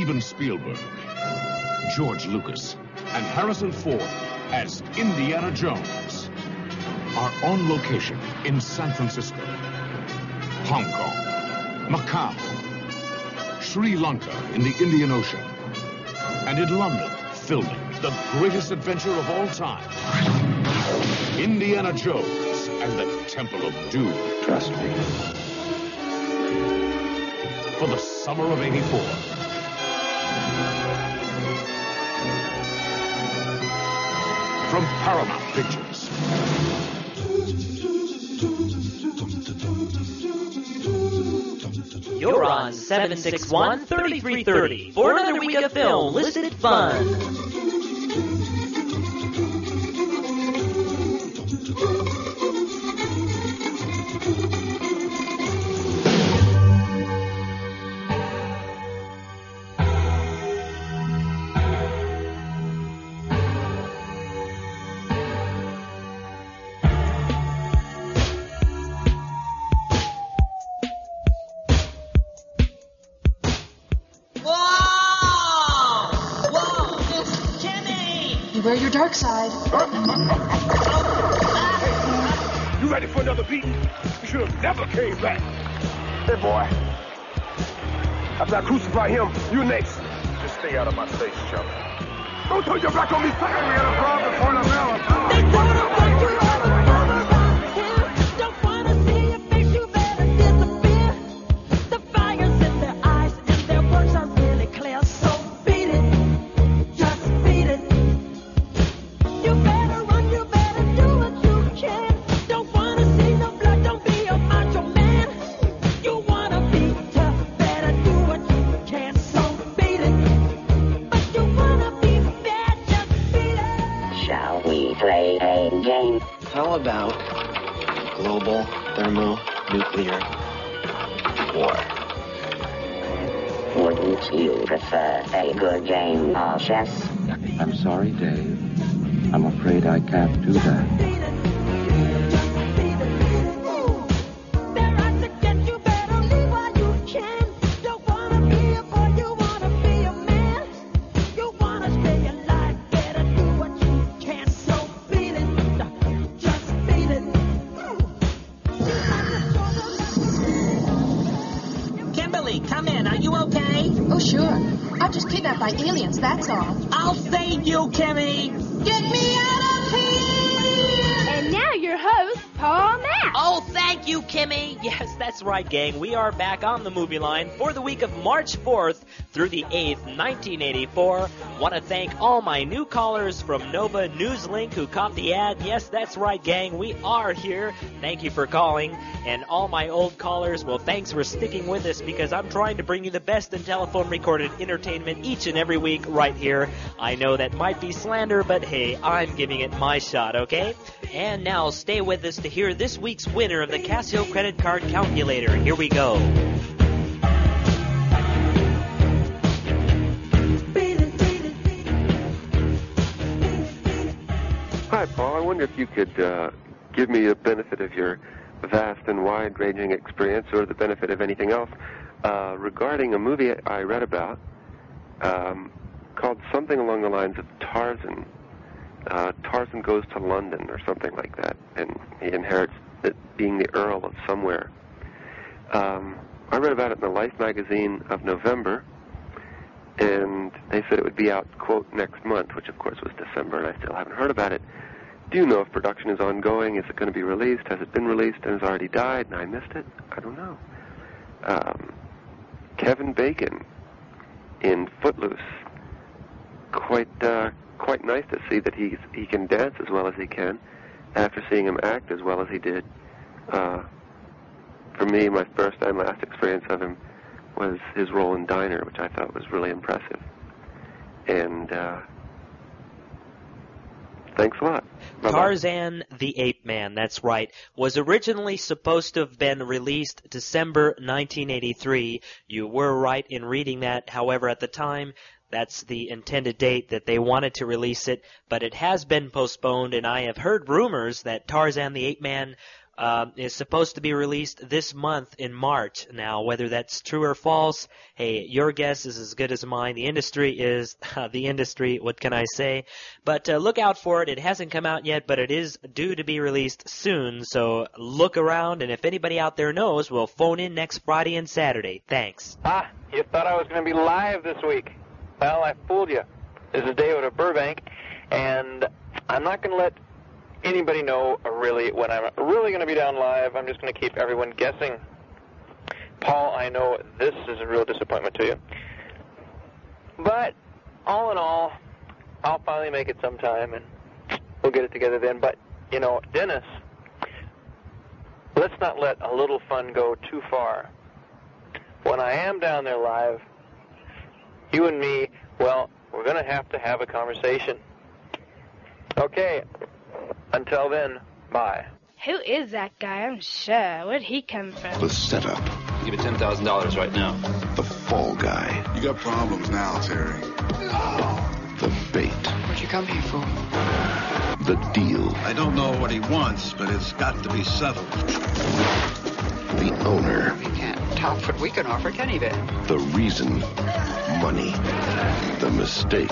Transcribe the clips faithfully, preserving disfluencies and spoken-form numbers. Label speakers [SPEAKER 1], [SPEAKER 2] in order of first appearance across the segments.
[SPEAKER 1] Steven Spielberg, George Lucas, and Harrison Ford as Indiana Jones are on location in San Francisco, Hong Kong, Macau, Sri Lanka in the Indian Ocean, and in London, filming the greatest adventure of all time, Indiana Jones and the Temple of Doom.
[SPEAKER 2] Trust me.
[SPEAKER 1] For the summer of eighty-four. From Paramount Pictures.
[SPEAKER 3] You're on seven six one, three three three zero for another week of film listed fun.
[SPEAKER 4] Beware your dark side.
[SPEAKER 5] You ready for another beating? You should have never came back. Hey, boy. After I crucify him, you next. Just stay out of my face, chump. Don't turn your back on me, sucker. We had a problem before the bell. They told him that you are the brother around here. Don't want to see your face, you better disappear. The fire's in their eyes and their words are really clear. So beat it. Just beat it. You better run, you better do what you can. Don't wanna see no blood, don't be a macho man. You wanna be tough, better do what you can. So beat it. But you wanna be bad, just beat it.
[SPEAKER 6] Shall we play a game?
[SPEAKER 2] How about global thermonuclear war?
[SPEAKER 6] Wouldn't you prefer a good game of chess?
[SPEAKER 2] I'm sorry, Dave. I'm afraid I can't do that.
[SPEAKER 3] Kimberly, come in. Are you okay?
[SPEAKER 4] Oh, sure. I'm just kidnapped by aliens, that's all.
[SPEAKER 3] I'll save you, Kimmy.
[SPEAKER 4] Get me out of here!
[SPEAKER 7] And now your host, Paul Mack.
[SPEAKER 3] Oh, thank you, Kimmy. Yes, that's right, gang. We are back on the movie line for the week of March fourth through the eighth, nineteen eighty-four. Want to thank all my new callers from Nova Newslink who caught the ad. Yes, that's right, gang. We are here. Thank you for calling. And all my old callers, well, thanks for sticking with us because I'm trying to bring you the best in telephone recorded entertainment each and every week right here. I know that might be slander, but hey, I'm giving it my shot, okay? And now stay with us to hear this week's winner of the Casio credit card calculator. Here we go.
[SPEAKER 8] Hi, Paul. I wonder if you could uh, give me the benefit of your vast and wide-ranging experience or the benefit of anything else uh, regarding a movie I read about um, called something along the lines of Tarzan. Uh, Tarzan Goes to London or something like that, and he inherits it being the Earl of somewhere. Um, I read about it in the Life magazine of November, and they said it would be out, quote, next month, which of course was December, and I still haven't heard about it. Do you know if production is ongoing? Is it going to be released? Has it been released and has already died and I missed it? I don't know. Um, Kevin Bacon in Footloose. Quite uh, quite nice to see that he's, he can dance as well as he can after seeing him act as well as he did. Uh, for me, my first and last experience of him was his role in Diner, which I thought was really impressive. And uh, thanks a lot. Bye-bye.
[SPEAKER 3] Tarzan the Ape Man, that's right, was originally supposed to have been released December nineteen eighty-three. You were right in reading that. However, at the time, that's the intended date that they wanted to release it, but it has been postponed, and I have heard rumors that Tarzan the Ape Man uh, is supposed to be released this month in March. Now, whether that's true or false, hey, your guess is as good as mine. The industry is uh, the industry. What can I say? But uh, look out for it. It hasn't come out yet, but it is due to be released soon. So look around, and if anybody out there knows, we'll phone in next Friday and Saturday. Thanks.
[SPEAKER 9] Ah, you thought I was going to be live this week. Well, I fooled you. This is David of Burbank, and I'm not going to let anybody know really when I'm really going to be down live. I'm just going to keep everyone guessing. Paul, I know this is a real disappointment to you. But all in all, I'll finally make it sometime, and we'll get it together then. But, you know, Dennis, let's not let a little fun go too far. When I am down there live, you and me, well, we're going to have to have a conversation. Okay, until then, bye.
[SPEAKER 7] Who is that guy? I'm sure. Where'd he come from?
[SPEAKER 10] The setup.
[SPEAKER 11] Give you ten thousand dollars right now.
[SPEAKER 10] The fall guy.
[SPEAKER 12] You got problems now, Terry.
[SPEAKER 10] The bait.
[SPEAKER 13] What'd you come here for?
[SPEAKER 10] The deal.
[SPEAKER 14] I don't know what he wants, but it's got to be settled.
[SPEAKER 10] The owner.
[SPEAKER 13] We can't top what we can offer, can he, then?
[SPEAKER 10] The reason. Money. The mistake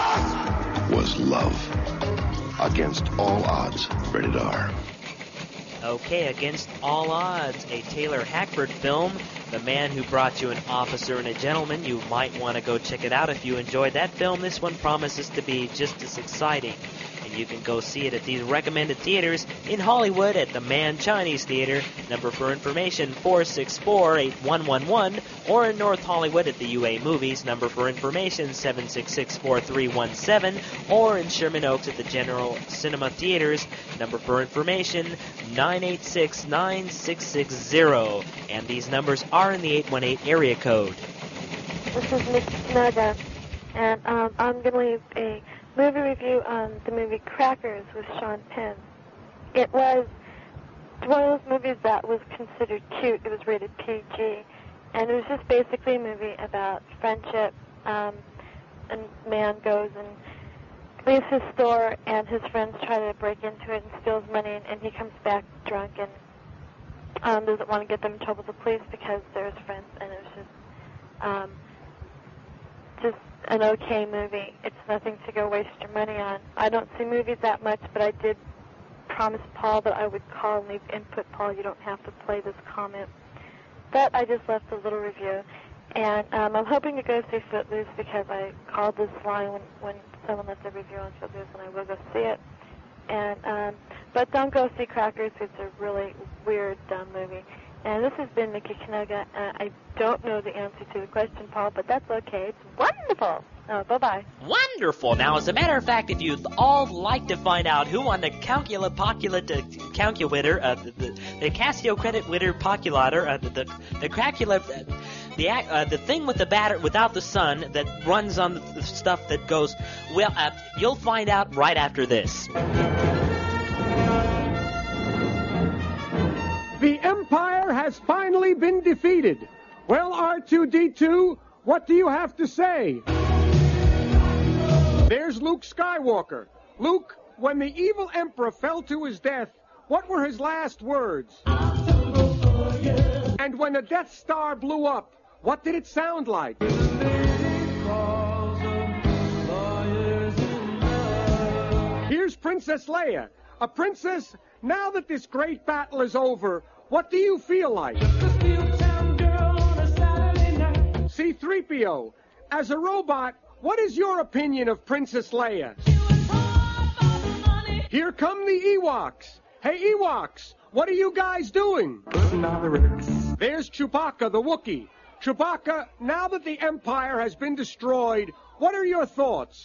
[SPEAKER 10] was love. Against all odds. Rated R.
[SPEAKER 3] Okay, Against All Odds, a Taylor Hackford film. The Man Who Brought You an Officer and a Gentleman. You might want to go check it out if you enjoyed that film. This one promises to be just as exciting. And you can go see it at these recommended theaters in Hollywood at the Mann Chinese Theater. Number for information, four six four, eight one one one. Or in North Hollywood at the U A Movies. Number for information, seven six six, four three one seven. Or in Sherman Oaks at the General Cinema Theaters. Number for information, nine eight six, nine six six zero. And these numbers are in the eight one eight area code.
[SPEAKER 15] This is Nikki Kanoga, and um, I'm going to leave a movie review on the movie Crackers with Sean Penn. It was one of those movies that was considered cute. It was rated P G, and it was just basically a movie about friendship. Um, and man goes and leaves his store, and his friends try to break into it and steals money, and, and he comes back drunk and um, doesn't want to get them in trouble with the police because they're his friends, and it was just um, just an okay movie. It's nothing to go waste your money on. I don't see movies that much, but I did promise Paul that I would call and leave input. Paul, you don't have to play this comment. But I just left a little review. And um, I'm hoping to go see Footloose because I called this line when, when someone left a review on Footloose, and I will go see it. And um, but don't go see Crackers. It's a really weird, dumb movie. And this has been Nikki Kanoga. Uh, I don't know the answer to the question, Paul, but that's okay. It's wonderful. Oh, bye-bye.
[SPEAKER 3] Wonderful. Now, as a matter of fact, if you'd all like to find out who won the Calcula Poculate uh, Calculator, uh, the, the, the Casio Credit Witter Populator, uh, the, the, the Cracula, uh, the uh, the thing with the batter without the sun that runs on the, the stuff that goes, well, uh, you'll find out right after this.
[SPEAKER 16] The Empire has finally been defeated. Well, R two D two, what do you have to say? There's Luke Skywalker. Luke, when the evil Emperor fell to his death, what were his last words? And when the Death Star blew up, what did it sound like? Here's Princess Leia. A princess, now that this great battle is over, what do you feel like? C three P O, as a robot, what is your opinion of Princess Leia? Here come the Ewoks. Hey, Ewoks, what are you guys doing? There's Chewbacca, the Wookiee. Chewbacca, now that the Empire has been destroyed, what are your thoughts?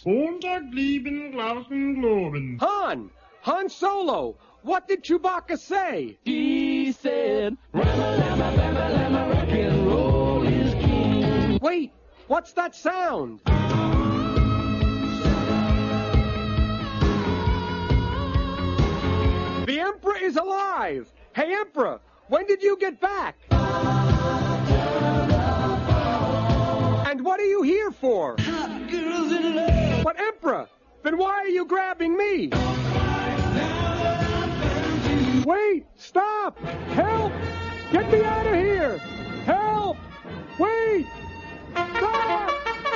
[SPEAKER 16] Han! Han Solo! What did Chewbacca say?
[SPEAKER 17] He said, Rama, Lama, Bama, Lama, rock and roll is king.
[SPEAKER 16] Wait, what's that sound? The Emperor is alive! Hey, Emperor, when did you get back? And what are you here for?
[SPEAKER 17] Hot girls in love.
[SPEAKER 16] But Emperor, then why are you grabbing me? Wait, Stop! Help! Get me out of here! Help! Wait! Stop!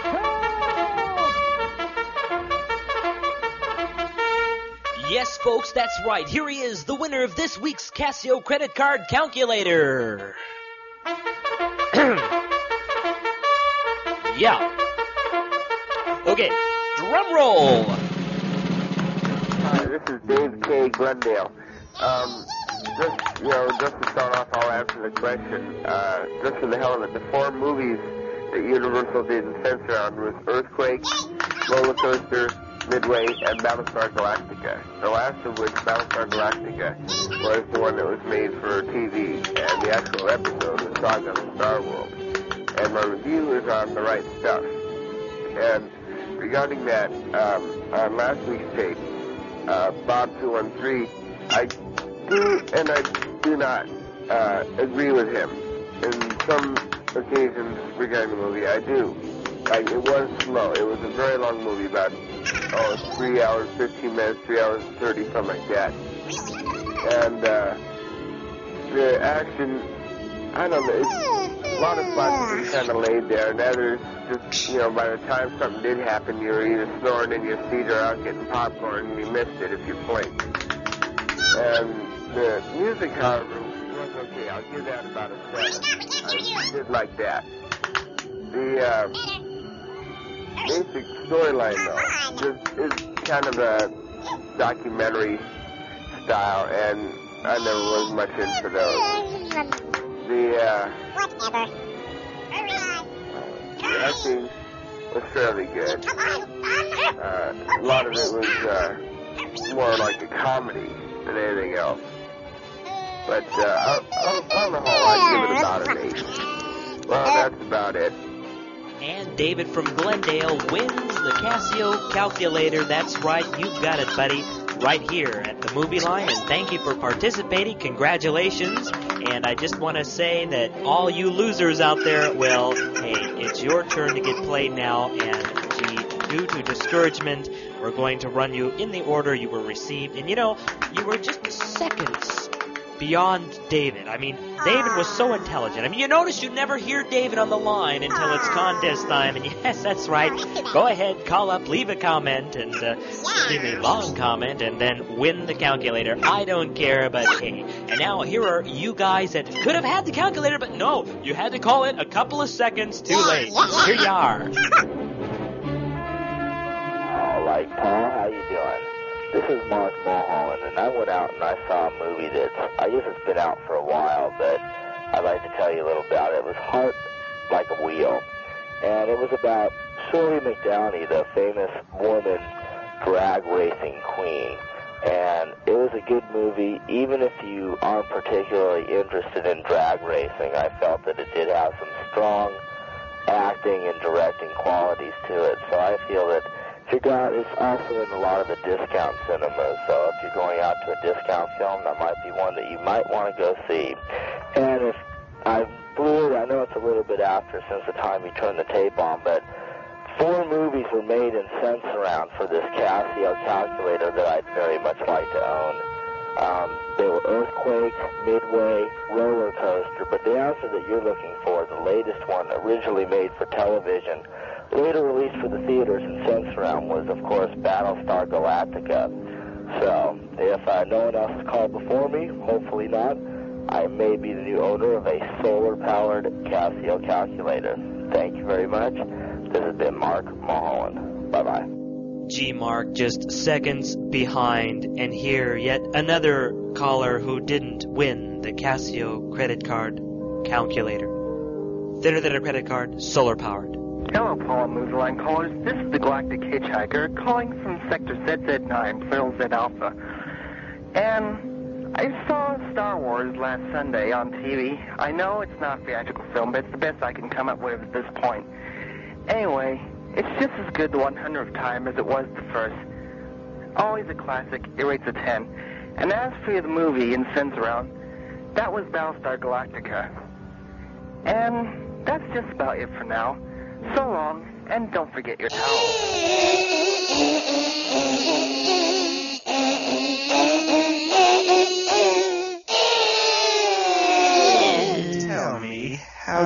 [SPEAKER 3] Yes, folks, that's right. Here he is, the winner of this week's Casio credit card calculator. Yeah. Okay, drum roll.
[SPEAKER 8] Hi, this is Dave K. Glendale. Um, just, you know, just to start off, I'll answer the question. Uh, just for the hell of it, the four movies that Universal didn't censor on was Earthquake, Roller Coaster, Midway, and Battlestar Galactica. The last of which, Battlestar Galactica, was the one that was made for T V, and the actual episode was Saga of Star World. And my review is on The Right Stuff. And regarding that, um, on last week's tape, uh, Bob two one three, I do and I do not uh, agree with him. In some occasions regarding the movie, I do. Like, it was slow. It was a very long movie, about, oh, three hours, fifteen minutes, three hours, thirty, something like that. And, uh, the action, I don't know, it's, a lot of spots have been kind of laid there, and others just, you know, by the time something did happen, you were either snoring in your seat or out getting popcorn, and you missed it if you blinked. And the music, however, was okay. I'll give that about a seven. I did like that. The, uh, basic storyline, though, just is kind of a documentary style, and I never was much into those. The, uh, the acting was fairly good. Uh, a lot of it was, uh, more like a comedy than anything else. But, uh, on the whole, I'd give it about an eight. Well, that's about it.
[SPEAKER 3] And David from Glendale wins the Casio calculator. That's right, you've got it, buddy, right here at the Movie Line. And thank you for participating. Congratulations. And I just want to say that all you losers out there, well, hey, it's your turn to get played now. And gee, due to discouragement, we're going to run you in the order you were received. And you know, you were just seconds beyond David. I mean, David was so intelligent. I mean, you notice you never hear David on the line until it's contest time. And yes, that's right. Go ahead, call up, leave a comment, and uh, leave a long comment, and then win the calculator. I don't care, but hey. And now here are you guys that could have had the calculator, but no, you had to call it a couple of seconds too late. Here you are.
[SPEAKER 18] All right, Paul, how you doing? This is Mark Mulholland, and I went out and I saw a movie that I guess it's been out for a while, but I'd like to tell you a little about it. It was Heart Like a Wheel, and it was about Shirley MacLaine, the famous Mormon drag racing queen. And it was a good movie. Even if you aren't particularly interested in drag racing, I felt that it did have some strong acting and directing qualities to it. So I feel that if you're going, it's also in a lot of the discount cinemas. So if you're going out to a discount film, that might be one that you might want to go see. And if I blew it, I know it's a little bit after since the time you turned the tape on, but four movies were made in Sensurround for this Casio calculator that I'd very much like to own. Um, they were Earthquake, Midway, Roller Coaster, but the answer that you're looking for, the latest one, originally made for television, later released for the theaters in Sensurround, was, of course, Battlestar Galactica. So, if uh, no one else has called before me, hopefully not, I may be the new owner of a solar-powered Casio calculator. Thank you very much. This has been Mark Mulholland. Bye-bye.
[SPEAKER 3] Gee, Mark, just seconds behind, and here yet another caller who didn't win the Casio credit card calculator. Thinner than a credit card, solar-powered.
[SPEAKER 19] Hello, Paul and Movie Line callers. This is the Galactic Hitchhiker calling from Sector Z Z nine, Plural Z Alpha. And I saw Star Wars last Sunday on T V. I know it's not a theatrical film, but it's the best I can come up with at this point. Anyway, it's just as good the one hundredth time as it was the first. Always a classic. It rates a ten. And as for the movie in Sensurround, that was Battlestar Galactica. And that's just about it for now. So long, and don't forget your towel.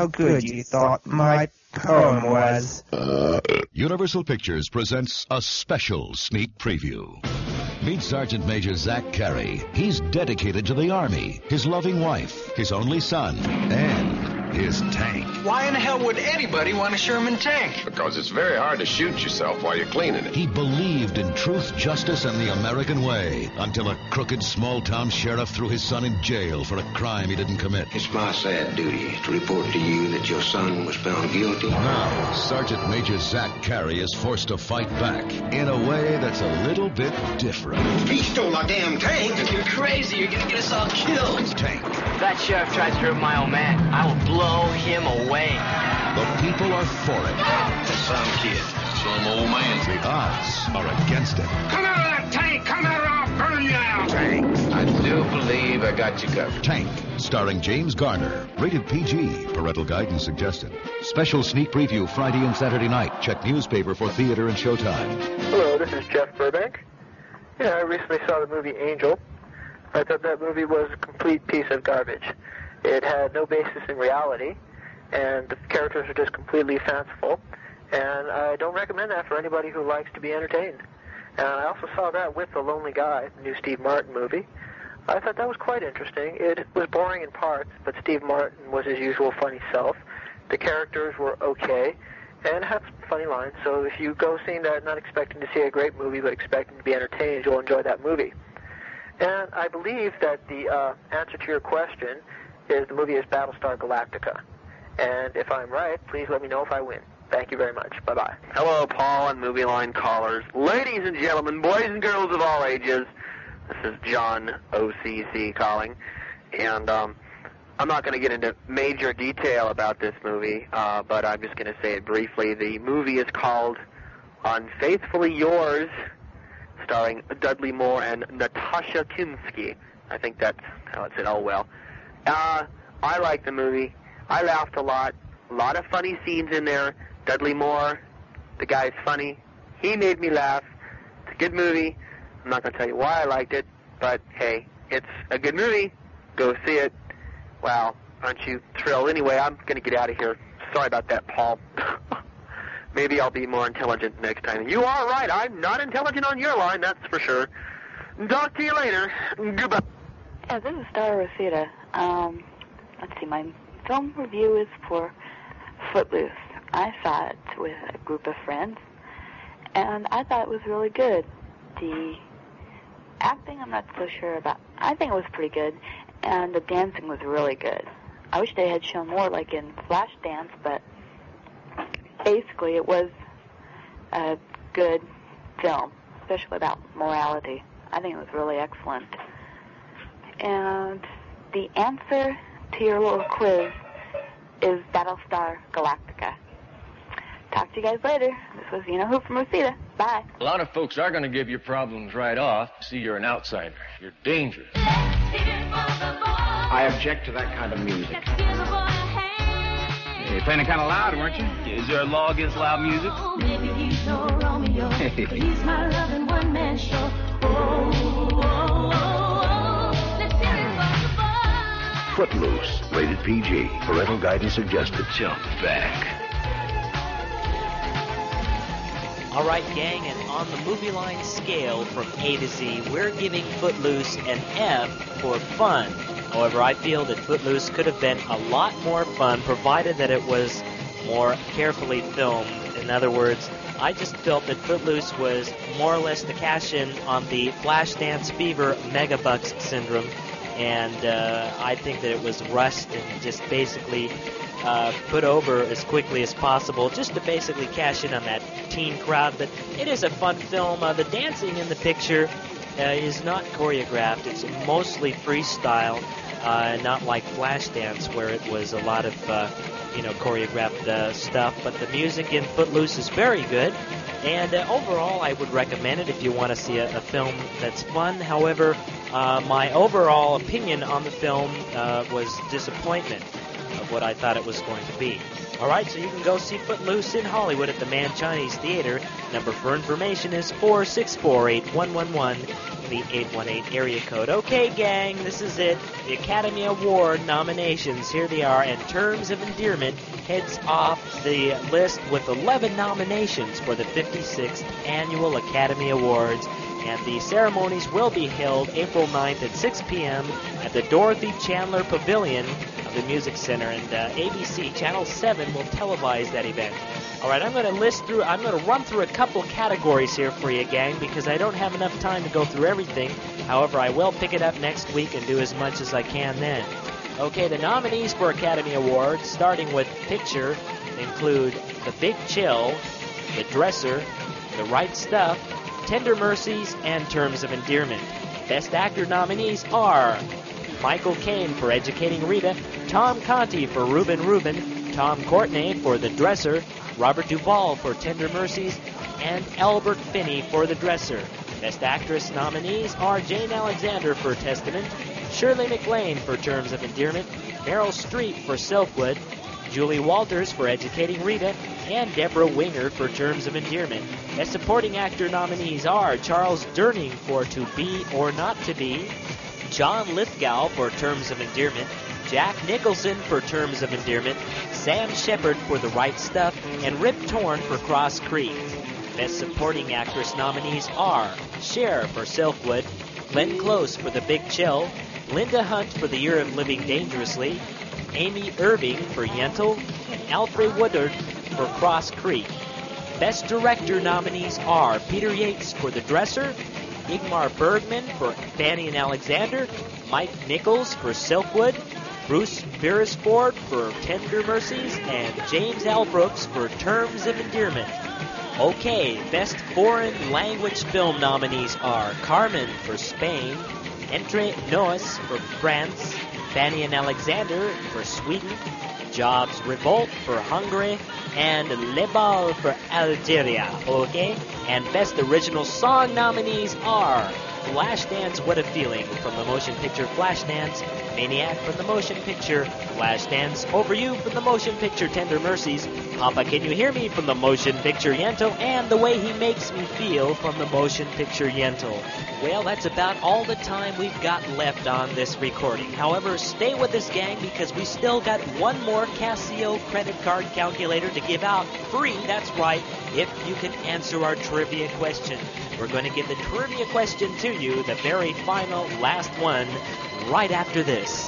[SPEAKER 20] how good you thought my poem was.
[SPEAKER 21] Uh, Universal Pictures presents a special sneak preview. Meet Sergeant Major Zach Carey. He's dedicated to the Army, his loving wife, his only son, and his tank.
[SPEAKER 13] Why in the hell would anybody want a Sherman tank?
[SPEAKER 10] Because it's very hard to shoot yourself while you're cleaning it.
[SPEAKER 21] He believed in truth, justice, and the American way until a crooked small-town sheriff threw his son in jail for a crime he didn't commit.
[SPEAKER 22] It's my sad duty to report to you that your son was found guilty.
[SPEAKER 21] Now, Sergeant Major Zach Carey is forced to fight back in a way that's a little bit different.
[SPEAKER 22] He stole my damn tank.
[SPEAKER 23] You're crazy. You're gonna get us all killed.
[SPEAKER 21] Tank.
[SPEAKER 23] If that sheriff tries to hurt my old man, I will blow him away.
[SPEAKER 21] The people are for it.
[SPEAKER 22] Some kid. Some old man.
[SPEAKER 21] The odds are against it.
[SPEAKER 5] Come out of that tank! Come out or I'll burn you out!
[SPEAKER 22] Tank, I do believe I got you covered.
[SPEAKER 21] Tank, starring James Garner. Rated P G. Parental guidance suggested. Special sneak preview Friday and Saturday night. Check newspaper for theater and showtime.
[SPEAKER 24] Hello, this is Jeff Burbank. Yeah, I recently saw the movie Angel. I thought that movie was a complete piece of garbage. It had no basis in reality, and the characters are just completely fanciful. And I don't recommend that for anybody who likes to be entertained. And I also saw that with The Lonely Guy, the new Steve Martin movie. I thought that was quite interesting. It was boring in parts, but Steve Martin was his usual funny self. The characters were okay, and had some funny lines. So if you go seeing that, not expecting to see a great movie, but expecting to be entertained, you'll enjoy that movie. And I believe that the uh, answer to your question is the movie is Battlestar Galactica. And if I'm right, please let me know if I win. Thank you very much. Bye-bye.
[SPEAKER 25] Hello, Paul and Movie Line callers. Ladies and gentlemen, boys and girls of all ages, this is John O C C calling. And um, I'm not going to get into major detail about this movie, uh, but I'm just going to say it briefly. The movie is called Unfaithfully Yours, starring Dudley Moore and Natasha Kinski. I think that's how it's said. Oh, well. Uh, I like the movie. I laughed a lot. A lot of funny scenes in there. Dudley Moore, the guy's funny. He made me laugh. It's a good movie. I'm not going to tell you why I liked it, but hey, it's a good movie. Go see it. Wow, aren't you thrilled? Anyway, I'm going to get out of here. Sorry about that, Paul. Maybe I'll be more intelligent next time. You are right. I'm not intelligent on your line, that's for sure. Talk to you later. Goodbye.
[SPEAKER 26] Yeah, this is Star Rosita. Um, let's see, my film review is for Footloose. I saw it with a group of friends, and I thought it was really good. The acting, I'm not so sure about. I think it was pretty good, and the dancing was really good. I wish they had shown more, like in Flashdance, but basically it was a good film, especially about morality. I think it was really excellent. And the answer to your little quiz is Battlestar Galactica. Talk to you guys later. This was You Know Who from Rosita. Bye.
[SPEAKER 11] A lot of folks are going to give you problems right off. See, you're an outsider. You're dangerous.
[SPEAKER 27] I object to that kind of music.
[SPEAKER 11] You're playing it kind of loud, weren't you? Is there a law against loud music?
[SPEAKER 4] Maybe he's no Romeo, but he's my loving one-man show. Oh, oh, oh, oh. Let's hear it for the boy.
[SPEAKER 21] Footloose, rated P G. Parental guidance suggested. Jump back.
[SPEAKER 3] All right, gang, and on the Movie Line scale from A to Z, we're giving Footloose an F for fun. However, I feel that Footloose could have been a lot more fun, provided that it was more carefully filmed. In other words, I just felt that Footloose was more or less the cash-in on the Flashdance Fever Megabucks syndrome, and uh, I think that it was rushed and just basically uh, put over as quickly as possible, just to basically cash in on that teen crowd. But it is a fun film. Uh, the dancing in the picture uh, is not choreographed. It's mostly freestyle, uh, not like Flashdance, where it was a lot of uh, you know choreographed uh, stuff. But the music in Footloose is very good. And uh, overall, I would recommend it if you want to see a, a film that's fun. However, uh, my overall opinion on the film uh, was disappointment. of what I thought it was going to be. All right, so you can go see Footloose in Hollywood at the Man Chinese Theater. Number for information is four six four, eight one one one, the eight one eight area code. Okay, gang, this is it. The Academy Award nominations, here they are, and Terms of Endearment heads off the list with eleven nominations for the fifty-sixth Annual Academy Awards. And the ceremonies will be held April ninth at six p.m. at the Dorothy Chandler Pavilion of the Music Center. And uh, A B C Channel seven will televise that event. All right, I'm going to list through, I'm going to run through a couple categories here for you, gang, because I don't have enough time to go through everything. However, I will pick it up next week and do as much as I can then. Okay, the nominees for Academy Awards, starting with picture, include The Big Chill, The Dresser, The Right Stuff, Tender Mercies, and Terms of Endearment. Best Actor nominees are Michael Caine for Educating Rita, Tom Conti for Reuben Reuben, Tom Courtenay for The Dresser, Robert Duvall for Tender Mercies, and Albert Finney for The Dresser. Best Actress nominees are Jane Alexander for Testament, Shirley MacLaine for Terms of Endearment, Meryl Streep for Silkwood, Julie Walters for Educating Rita, and Deborah Winger for Terms of Endearment. Best Supporting Actor nominees are Charles Durning for To Be or Not to Be, John Lithgow for Terms of Endearment, Jack Nicholson for Terms of Endearment, Sam Shepard for The Right Stuff, and Rip Torn for Cross Creek. Best Supporting Actress nominees are Cher for Silkwood, Glenn Close for The Big Chill, Linda Hunt for The Year of Living Dangerously, Amy Irving for Yentl, and Alfred Woodard for Cross Creek. Best Director nominees are Peter Yates for The Dresser, Ingmar Bergman for Fanny and Alexander, Mike Nichols for Silkwood, Bruce Beresford for Tender Mercies, and James L. Brooks for Terms of Endearment. Okay, Best Foreign Language Film nominees are Carmen for Spain, Entre Nos for France, Fanny and Alexander for Sweden, Jobs Revolt for Hungary, and Le Bal for Algeria. Okay? And Best Original Song nominees are Flashdance What a Feeling from the motion picture Flashdance, Maniac from the motion picture Flashdance, Over You from the motion picture Tender Mercies, Papa Can You Hear Me from the motion picture Yentl, and The Way He Makes Me Feel from the motion picture Yentl. Well, that's about all the time we've got left on this recording. However, stay with us, gang, because we still got one more Casio credit card calculator to give out free, that's right, if you can answer our trivia question. We're going to give the trivia question to you, the very final, last one, right after this.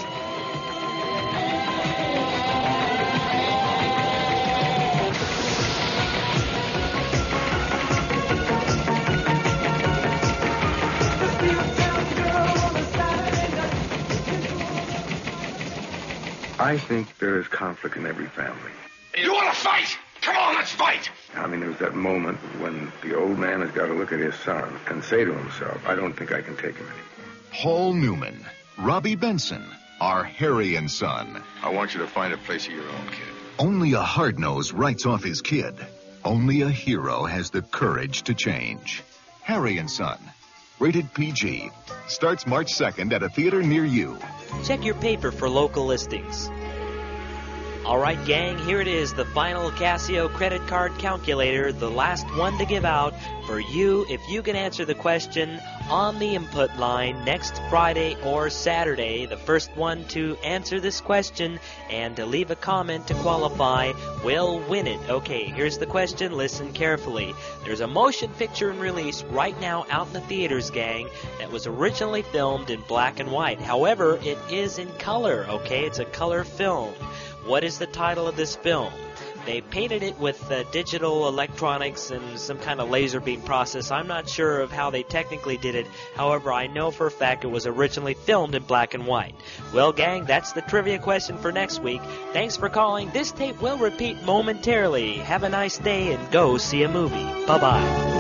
[SPEAKER 22] I think there is conflict in every family.
[SPEAKER 10] You want to fight? Come on, let's fight!
[SPEAKER 22] I mean, there's that moment when the old man has got to look at his son and say to himself, I don't think I can take him anymore.
[SPEAKER 21] Paul Newman, Robbie Benson, are Harry and Son.
[SPEAKER 10] I want you to find a place of your own, kid.
[SPEAKER 21] Only a hard-nosed writes off his kid. Only a hero has the courage to change. Harry and Son, rated P G, starts March second at a theater near you.
[SPEAKER 3] Check your paper for local listings. All right, gang, here it is, the final Casio credit card calculator, the last one to give out for you if you can answer the question on the input line next Friday or Saturday. The first one to answer this question and to leave a comment to qualify will win it. Okay, here's the question. Listen carefully. There's a motion picture in release right now out in the theaters, gang, that was originally filmed in black and white. However, it is in color, okay? It's a color film. What is the title of this film? They painted it with uh, digital electronics and some kind of laser beam process. I'm not sure of how they technically did it. However, I know for a fact it was originally filmed in black and white. Well, gang, that's the trivia question for next week. Thanks for calling. This tape will repeat momentarily. Have a nice day and go see a movie. Bye-bye.